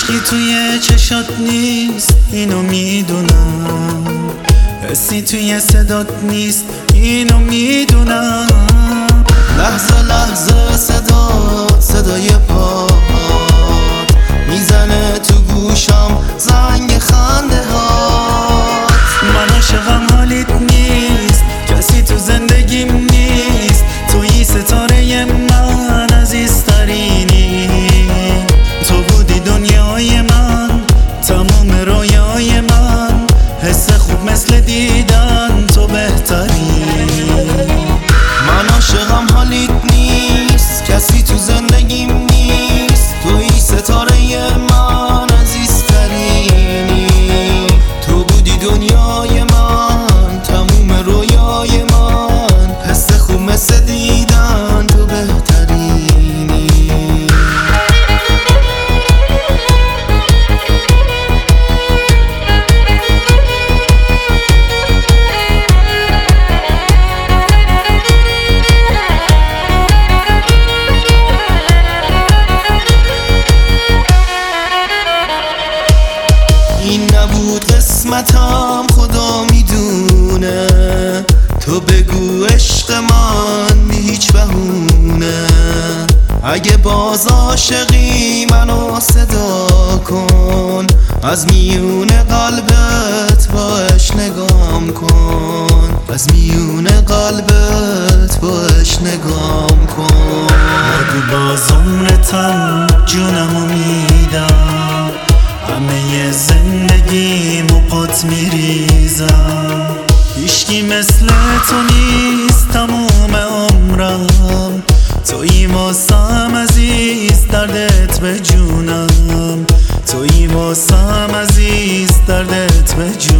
عشقی توی چشات نیست اینو میدونم، حسی توی صدات نیست اینو میدونم. لحظه لحظه صدای پات میزنه تو گوشم زنگ خنده هات. من عاشقم حالیت نیست، کسی تو زندگیم نیست، توی ستاره من عزیزترینی. تو بودی دنیای من، تمام رویای من، حس خوب مثل دیدن تو بهتری. من عاشقم حالیت نیست، کسی تو زندگیم نیست، توی ستاره من عزیزترینی. تو بودی دنیای من، تموم رویای من، حس خوب مثل دیدن تو بهترینی. این نبود قسمتم خدا میدونه، تو بگو عشق من بی هیچ بهونه. اگه باز عاشقی منو صدا کن، از میون قلبت باش نگام کن، از میون قلبت باش نگام کن. بگو باز عمرتم جونمو میدم، همه زندگیمو پات میریزم. هیچکی مثل تو نیست تموم عمرم، تویی واسم عزیز دردت به جونم، تویی واسم عزیز دردت به جونم.